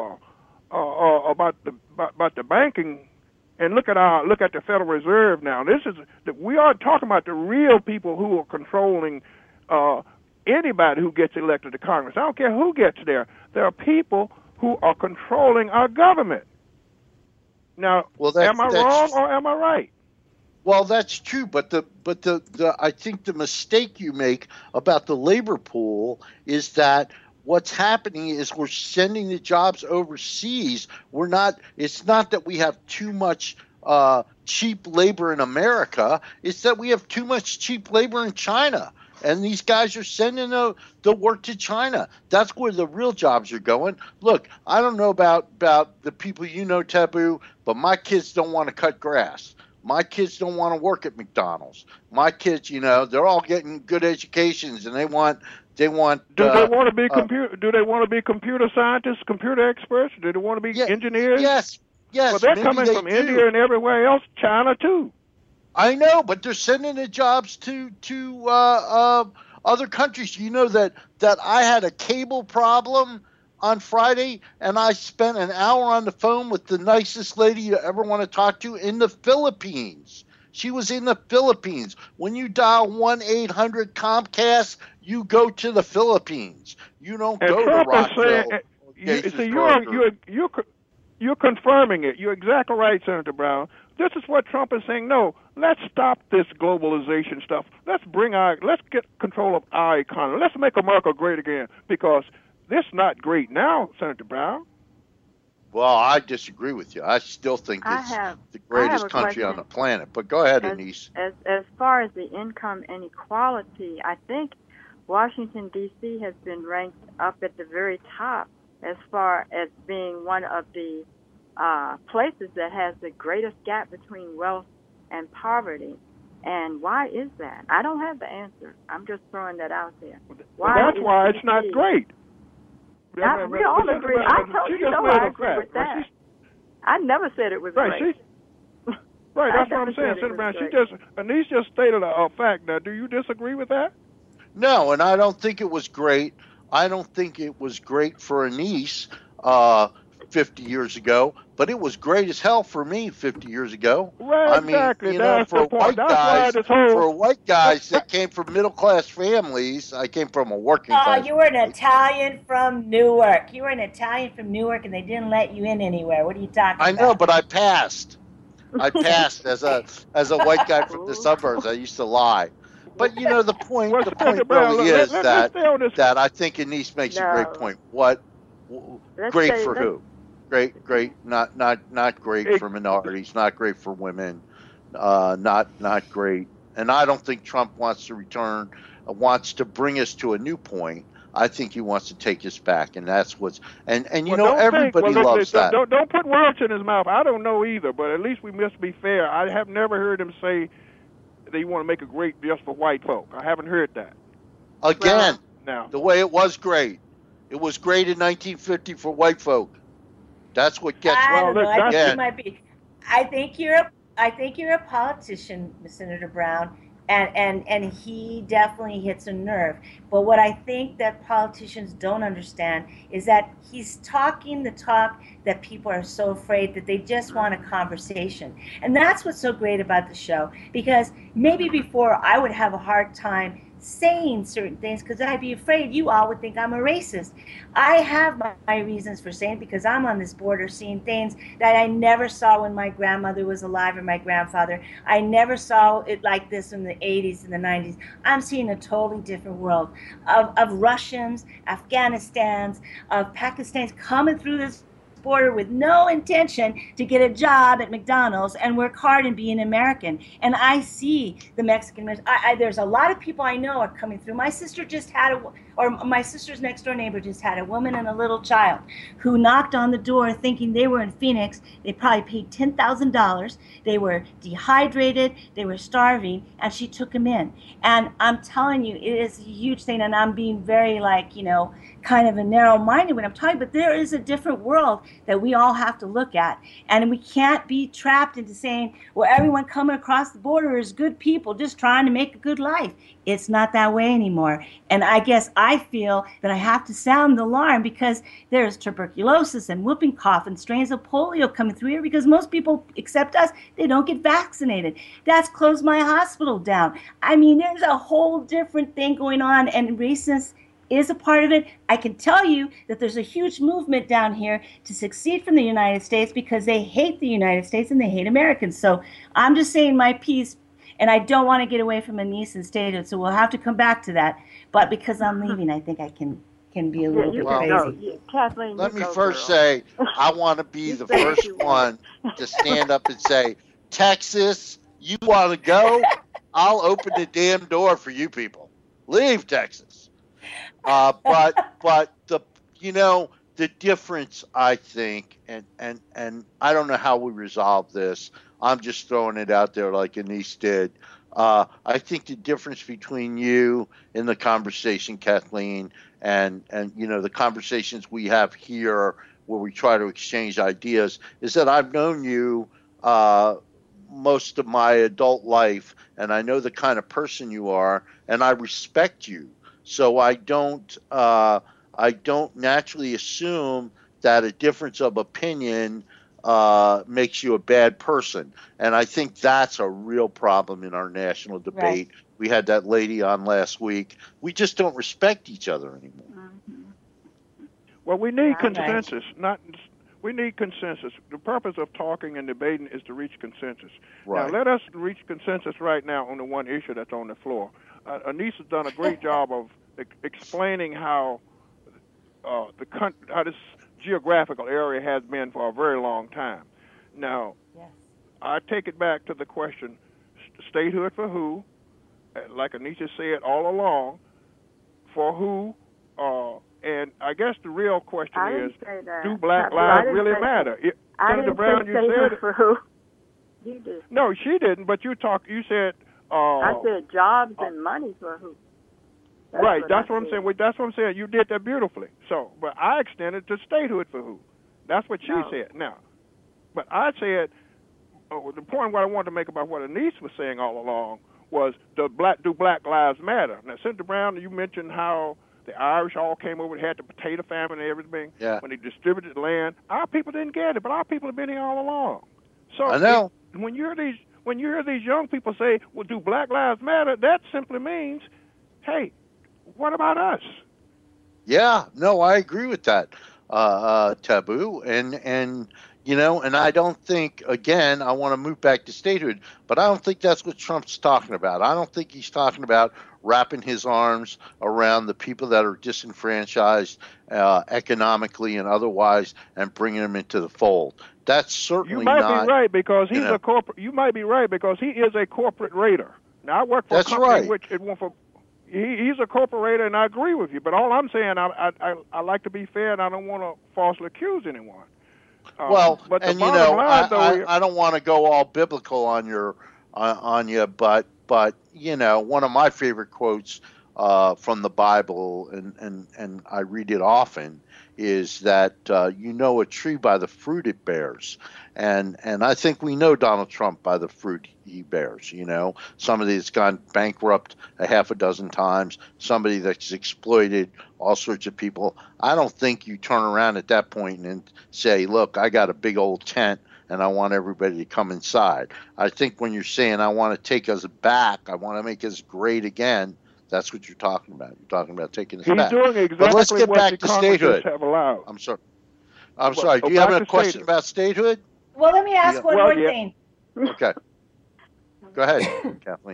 the banking. And look at the Federal Reserve now. We are talking about the real people who are controlling anybody who gets elected to Congress. I don't care who gets there. There are people who are controlling our government. Now, am I wrong or am I right? Well, that's true, but I think the mistake you make about the labor pool is that what's happening is we're sending the jobs overseas. It's not that we have too much cheap labor in America. It's that we have too much cheap labor in China. And these guys are sending the work to China. That's where the real jobs are going. Look, I don't know about the people Taboo, but my kids don't want to cut grass. My kids don't want to work at McDonald's. My kids, they're all getting good educations, and they want. Do they want to be Do they want to be computer scientists, computer experts? Do they want to be engineers? Yes. Well, they're coming from India and everywhere else, China too. I know, but they're sending the jobs to other countries. You know that I had a cable problem on Friday, and I spent an hour on the phone with the nicest lady you ever want to talk to in the Philippines. She was in the Philippines. When you dial 1-800-COMCAST, you go to the Philippines. You don't go to Rockville. You're confirming it. You're exactly right, Senator Brown. This is what Trump is saying. No, let's stop this globalization stuff. Let's get control of our economy. Let's make America great again, because this is not great now, Senator Brown. Well, I disagree with you. I still think it's the greatest country on the planet. But go ahead, Anise. As far as the income inequality, I think Washington, D.C. has been ranked up at the very top as far as being one of the places that has the greatest gap between wealth and poverty. And why is that? I don't have the answer. I'm just throwing that out there. That's why it's not great. We all agree. I told you I agree with that. I never said it was great. Right, that's what I'm saying, Senator Brown. Anise just stated a fact. Now, do you disagree with that? No, and I don't think it was great. I don't think it was great for Anise 50 years ago, but it was great as hell for me 50 years ago. Right, exactly. For white guys that came from middle-class families, I came from a working class. Oh, you were an Italian from Newark. You were an Italian from Newark, and they didn't let you in anywhere. What are you talking about? I know, but I passed. I passed as a white guy from the suburbs. I used to lie. But the point really is that I think Anise makes a great point. Great for who? Great, not great for minorities, not great for women, not great. And I don't think Trump wants to bring us to a new point. I think he wants to take us back, and that's everybody loves that. Don't put words in his mouth. I don't know either, but at least we must be fair. I have never heard him say that you want to make it great just for white folk. I haven't heard that. Again, the way it was great. It was great in 1950 for white folk. That's what gets I don't know. I think you might be. I think you're a politician, Senator Brown, and he definitely hits a nerve. But what I think that politicians don't understand is that he's talking the talk that people are so afraid that they just want a conversation. And that's what's so great about the show, because maybe before I would have a hard time saying certain things because I'd be afraid you all would think I'm a racist. I have my reasons for saying it because I'm on this border seeing things that I never saw when my grandmother was alive or my grandfather. I never saw it like this in the 80s and the 90s. I'm seeing a totally different world of Russians, Afghanistans, of Pakistanis coming through this border with no intention to get a job at McDonald's and work hard and be an American. And I see the Mexican, there's a lot of people I know are coming through. My sister just had my sister's next door neighbor just had a woman and a little child who knocked on the door thinking they were in Phoenix. They probably paid $10,000. They were dehydrated, they were starving, and she took them in. And I'm telling you, it is a huge thing, and I'm being very kind of a narrow-minded when I'm talking, but there is a different world that we all have to look at. And we can't be trapped into saying, well, everyone coming across the border is good people just trying to make a good life. It's not that way anymore. And I guess I feel that I have to sound the alarm because there's tuberculosis and whooping cough and strains of polio coming through here because most people, except us, they don't get vaccinated. That's closed my hospital down. I mean, there's a whole different thing going on, and racism is a part of it. I can tell you that there's a huge movement down here to succeed from the United States because they hate the United States and they hate Americans. So I'm just saying my piece, and I don't want to get away from Anise and stated, so we'll have to come back to that. But because I'm leaving, I think I can be a little bit crazy. Kathleen, let me first say, I want to be the first one to stand up and say, Texas, you want to go? I'll open the damn door for you people. Leave Texas. But the difference, I think, and I don't know how we resolve this. I'm just throwing it out there like Anise did. I think the difference between you in the conversation, Kathleen, and the conversations we have here where we try to exchange ideas is that I've known you most of my adult life, and I know the kind of person you are, and I respect you. So I don't I don't naturally assume that a difference of opinion makes you a bad person. And I think that's a real problem in our national debate. Right. We had that lady on last week. We just don't respect each other anymore. Well, we need consensus, we need consensus. The purpose of talking and debating is to reach consensus. Right. Now, let us reach consensus right now on the one issue that's on the floor. Anise has done a great job of explaining how how this geographical area has been for a very long time. Now, I take it back to the question, statehood for who? Like Anisha said all along, for who? And I guess the real question is, do Black lives really matter? Senator Brown, you said for who? You did. No, she didn't. But you said. I said jobs and money for who? That's what I'm saying. That's what I'm saying. You did that beautifully. So, but I extended to statehood for who? That's what she said. Now, but I said the point what I wanted to make about what Anise was saying all along was do Black lives matter? Now, Senator Brown, you mentioned how the Irish all came over and had the potato famine and everything. Yeah. When they distributed the land, our people didn't get it, but our people have been here all along. So I know. When you hear these young people say, "Well, do Black lives matter?" That simply means, hey, what about us? Yeah, no, I agree with that, Taboo, and and I don't think, again, I want to move back to statehood, but I don't think that's what Trump's talking about. I don't think he's talking about wrapping his arms around the people that are disenfranchised economically and otherwise and bringing them into the fold. That's certainly not. You might be right because he's a corporate. You might be right because he is a corporate raider. Now I work for a company which it went for. He's a corporator, and I agree with you. But all I'm saying, I like to be fair, and I don't want to falsely accuse anyone. But and I don't want to go all biblical on you, but one of my favorite quotes from the Bible, and I read it often, is that you know a tree by the fruit it bears. And I think we know Donald Trump by the fruit he bears. Somebody that's gone bankrupt a half a dozen times, somebody that's exploited all sorts of people. I don't think you turn around at that point and say, look, I got a big old tent and I want everybody to come inside. I think when you're saying I want to take us back, I want to make us great again, that's what you're talking about. You're talking about taking us back. He's doing exactly but let's get what back the to statehood. Have allowed. I'm sorry. Do you have a question about statehood? Well, let me ask one more thing. Okay. Go ahead, Kathleen.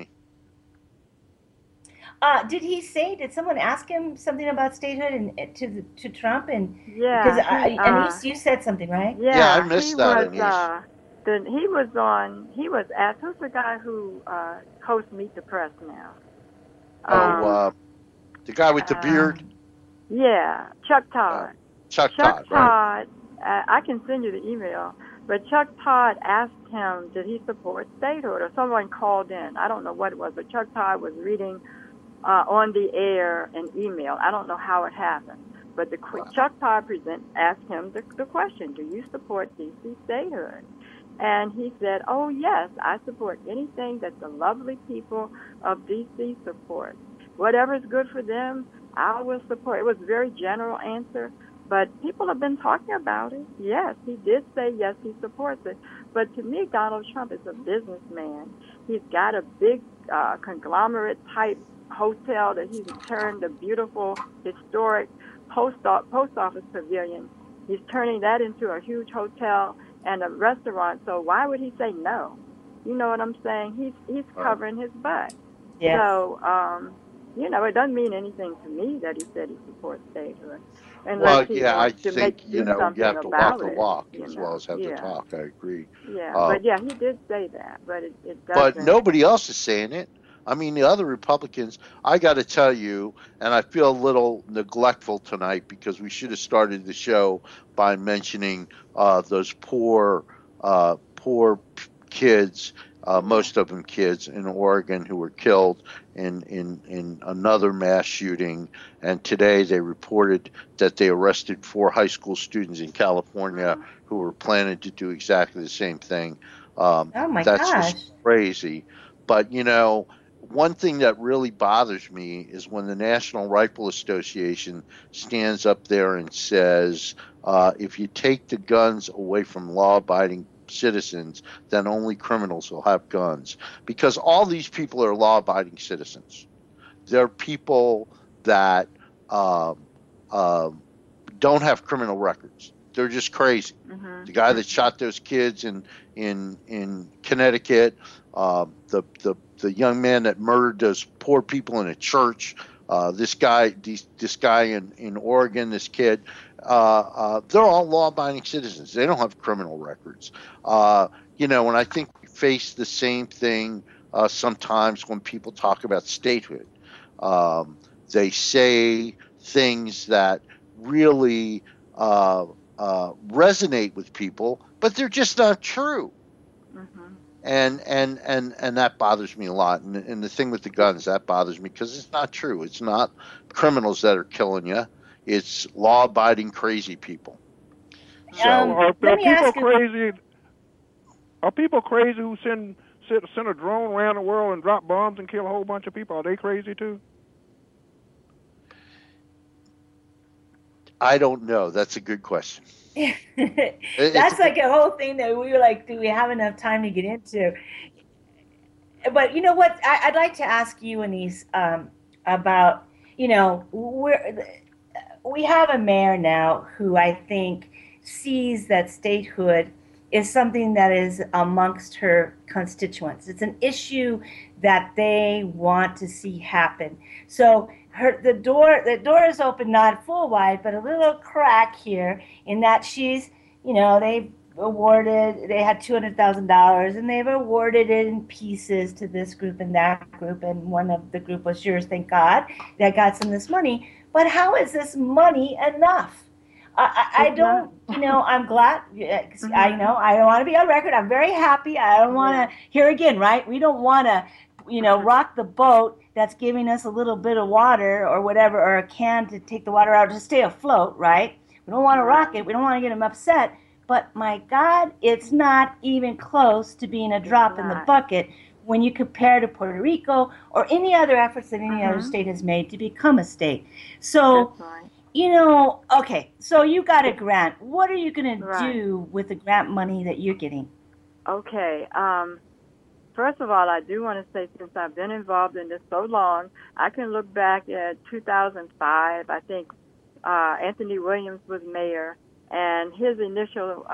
Did someone ask him something about statehood and to Trump? And because Anise, you said something, right? Yeah, I missed that. He was asked, who's the guy who hosts Meet the Press now? The guy with the beard? Yeah, Chuck Todd. Chuck Todd, right. I can send you the email, but Chuck Todd asked him, did he support statehood? Or someone called in. I don't know what it was, but Chuck Todd was reading on the air an email. I don't know how it happened, but Chuck Todd asked him the question, do you support D.C. statehood? And he said, oh, yes, I support anything that the lovely people of D.C. support. Whatever's good for them, I will support. It was a very general answer, but people have been talking about it. Yes, he did say yes, he supports it. But to me, Donald Trump is a businessman. He's got a big conglomerate-type hotel that he's turned a beautiful, historic post office pavilion. He's turning that into a huge hotel and a restaurant. So why would he say no? You know what I'm saying? He's covering his butt. Yes. So, it doesn't mean anything to me that he said he supports statehood. I think, you have to walk the walk as well as have the talk. I agree. Yeah, but he did say that, but it doesn't. But nobody else is saying it. I mean, the other Republicans, I got to tell you, and I feel a little neglectful tonight because we should have started the show by mentioning those poor kids, most of them kids in Oregon who were killed in another mass shooting. And today they reported that they arrested 4 high school students in California who were planning to do exactly the same thing. Oh my that's gosh. just crazy. But, one thing that really bothers me is when the National Rifle Association stands up there and says, if you take the guns away from law-abiding citizens, then only criminals will have guns. Because all these people are law-abiding citizens. They're people that don't have criminal records. They're just crazy. Mm-hmm. The guy that shot those kids in Connecticut, the young man that murdered those poor people in a church, this guy in Oregon, this kid, they're all law-abiding citizens. They don't have criminal records. And I think we face the same thing sometimes when people talk about statehood. They say things that really resonate with people, but they're just not true. Mm-hmm. And that bothers me a lot. And the thing with the guns, that bothers me because it's not true. It's not criminals that are killing you. It's law-abiding crazy people. So, are people crazy? Are people crazy who send a drone around the world and drop bombs and kill a whole bunch of people? Are they crazy too? I don't know. That's a good question. That's like a whole thing that we were like, do we have enough time to get into? But you know what? I'd like to ask you, Anise, about, we have a mayor now who I think sees that statehood is something that is amongst her constituents. It's an issue that they want to see happen. So the door is open, not full wide, but a little crack here in that she's, they had $200,000 and they've awarded it in pieces to this group and that group. And one of the group was yours, thank God, that got some of this money. But how is this money enough? I don't, I'm glad, I don't want to be on record. I'm very happy. I don't want to, here again, right? We don't want to, rock the boat that's giving us a little bit of water or whatever, or a can to take the water out to stay afloat, right? We don't want to rock it. We don't want to get them upset. But my God, it's not even close to being a drop in the bucket when you compare to Puerto Rico or any other efforts that any other state has made to become a state. So, okay, so you got a grant. What are you going to do with the grant money that you're getting? Okay. First of all, I do want to say, since I've been involved in this so long, I can look back at 2005. I think Anthony Williams was mayor, and his initial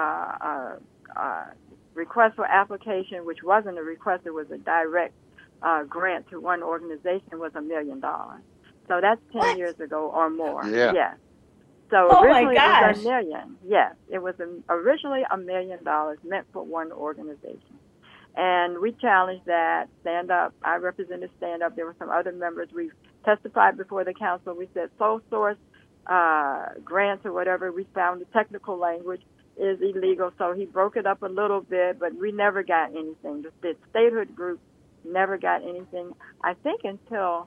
request for application, which wasn't a request, it was a direct grant to one organization, was $1 million. So that's 10 years ago or more. Yeah. Yes. So originally it was $1 million. Yes, it was originally $1 million meant for one organization. And we challenged that. Stand Up, I represented Stand Up. There were some other members. We testified before the council. We said sole source grants or whatever. We found the technical language is illegal. So he broke it up a little bit, but we never got anything. The statehood group never got anything. I think until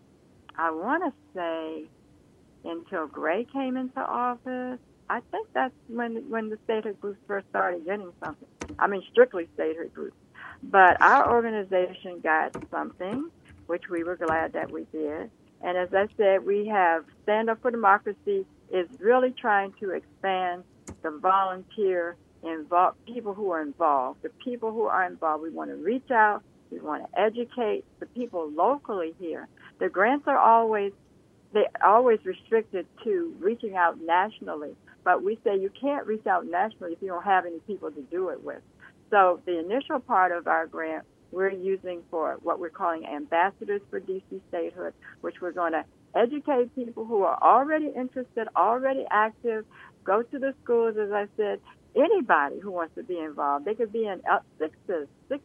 Gray came into office. I think that's when the statehood groups first started getting something. I mean, strictly statehood groups. But our organization got something, which we were glad that we did. And as I said, we have Stand Up for Democracy is really trying to expand the volunteer people who are involved. The people who are involved, we want to reach out. We want to educate the people locally here. The grants are always restricted to reaching out nationally. But we say you can't reach out nationally if you don't have any people to do it with. So the initial part of our grant we're using for what we're calling ambassadors for DC statehood, which we're going to educate people who are already interested, already active, go to the schools, as I said, anybody who wants to be involved. They could be in 6 to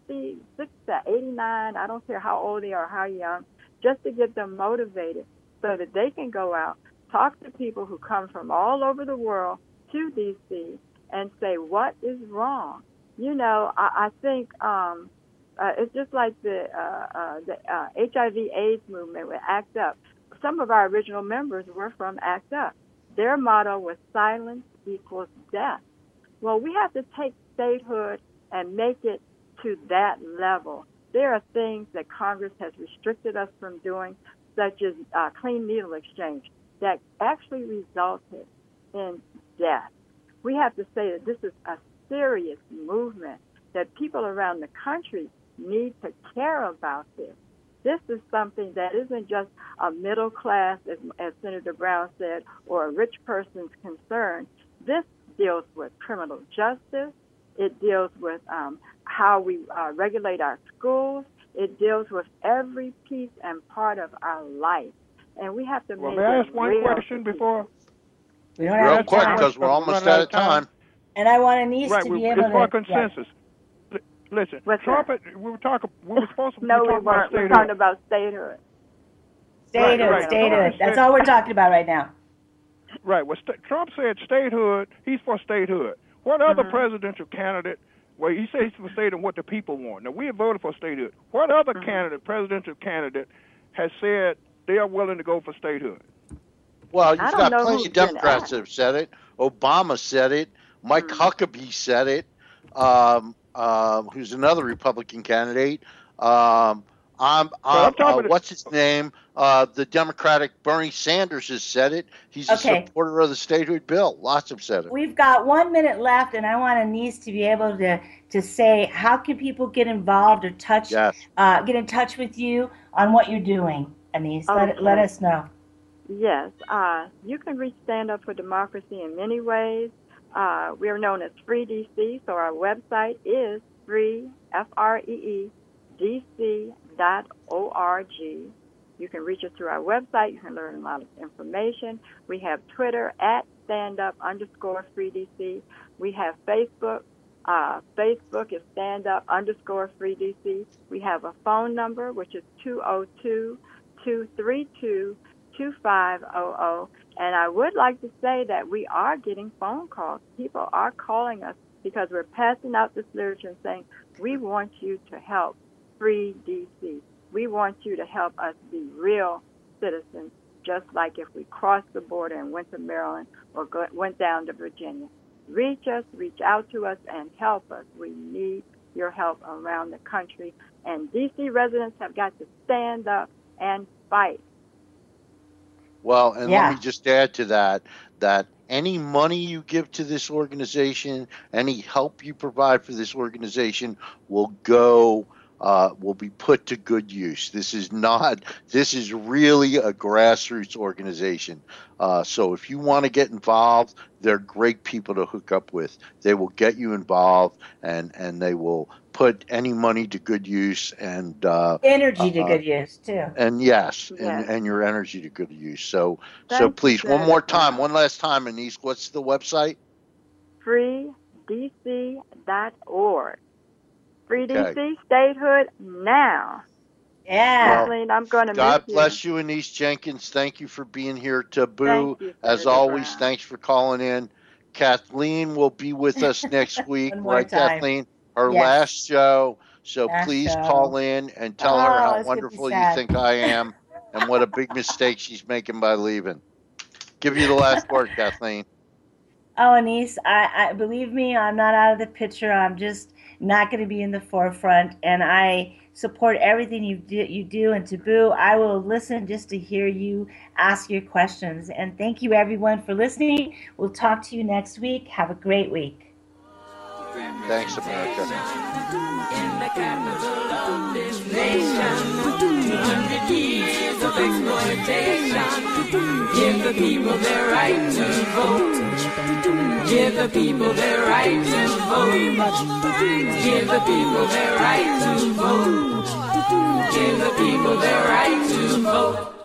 89, I don't care how old they are, how young, just to get them motivated so that they can go out, talk to people who come from all over the world to D.C. and say, what is wrong? I think it's just like the HIV/AIDS movement with ACT UP. Some of our original members were from ACT UP. Their motto was silence equals death. Well, we have to take statehood and make it to that level. there are things that Congress has restricted us from doing, such as clean needle exchange, that actually resulted in death. We have to say that this is a serious movement, that people around the country need to care about this. This is something that isn't just a middle class, as Senator Brown said, or a rich person's concern. This deals with criminal justice. It deals with how we regulate our schools. It deals with every piece and part of our life. And we have to make it real. May I ask one question before? We don't have real quick, because we're almost out of time. And I want Anise right, to be able to... It's for consensus. Yeah. Listen, Trump, we were supposed to be talking about statehood. We're talking about statehood. Statehood. That's all we're talking about right now. Right. Well, Trump said statehood. He's for statehood. What other presidential candidate? Well, he says he's for statehood, what the people want. Now, we have voted for statehood. What other presidential candidate, has said they are willing to go for statehood? Well, you've got plenty of Democrats that have said it. Obama said it. Mike Huckabee said it. Who's another Republican candidate? What's his name? The Democratic Bernie Sanders has said it. He's a supporter of the statehood bill. Lots have said it. We've got 1 minute left, and I want Anise to be able to say, how can people get involved or get in touch with you on what you're doing, Anise? Let us know. Yes. You can reach Stand Up for Democracy in many ways. We are known as Free DC, so our website is free, Free, DC.org. You can reach us through our website. You can learn a lot of information. We have Twitter at @standup_freedc. We have Facebook. Facebook is standup_freedc. We have a phone number, which is 202-232-2500. And I would like to say that we are getting phone calls. People are calling us because we're passing out this literature and saying, we want you to help Free DC. We want you to help us be real citizens, just like if we crossed the border and went to Maryland or went down to Virginia. Reach out to us, and help us. We need your help around the country. And DC residents have got to stand up and fight. Well, and let me just add to that any money you give to this organization, any help you provide for this organization will be put to good use. This is really a grassroots organization. So if you want to get involved, they're great people to hook up with. They will get you involved, and they will put any money to good use, and energy to good use too. And and your energy to good use. So please, one last time, Anise, what's the website? freedc.org. Free DC, statehood now. Yeah. Kathleen, I'm going to miss you. God bless you, Anise Jenkins. Thank you for being here. Taboo, as always, thanks for calling in. Kathleen will be with us next week, right, Kathleen? Her last show. So please call in and tell her how wonderful you think I am and what a big mistake she's making by leaving. Give you the last word, Kathleen. Oh, Anise, I believe me, I'm not out of the picture. I'm just not going to be in the forefront, and I support everything you do. And Taboo, I will listen just to hear you ask your questions. And thank you, everyone, for listening. We'll talk to you next week. Have a great week. Thanks, America. In the capital of this nation, 200 years of exploitation. Give the people their right to vote. Give the people their right to vote. Give the people their right to vote. Give the people their right to vote.